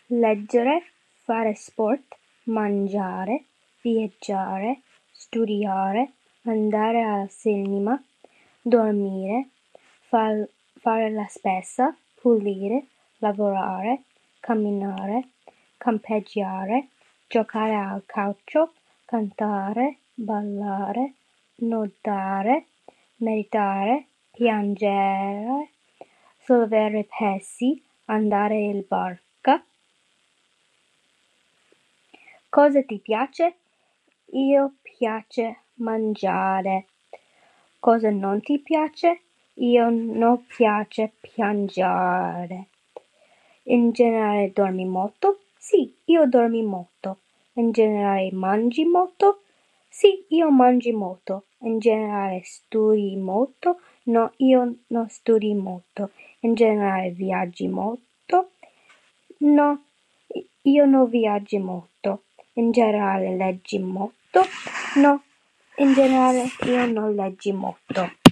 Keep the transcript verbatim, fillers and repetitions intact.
leggere, fare sport, mangiare, viaggiare, studiare, andare al cinema, dormire, far- fare la spesa, pulire, lavorare, camminare, campeggiare, giocare al calcio, cantare, ballare, nuotare, meditare, piangere, solvere pesi, andare in barca. Cosa ti piace? Io piace mangiare. Cosa non ti piace? Io non piace piangere. In generale dormi molto? Sì, io dormi molto. In generale mangi molto? Sì, io mangi molto. In generale studi molto? No, io non studi molto. In generale viaggi molto? No, io non viaggi molto. In generale leggi molto? No, in generale io non leggi molto.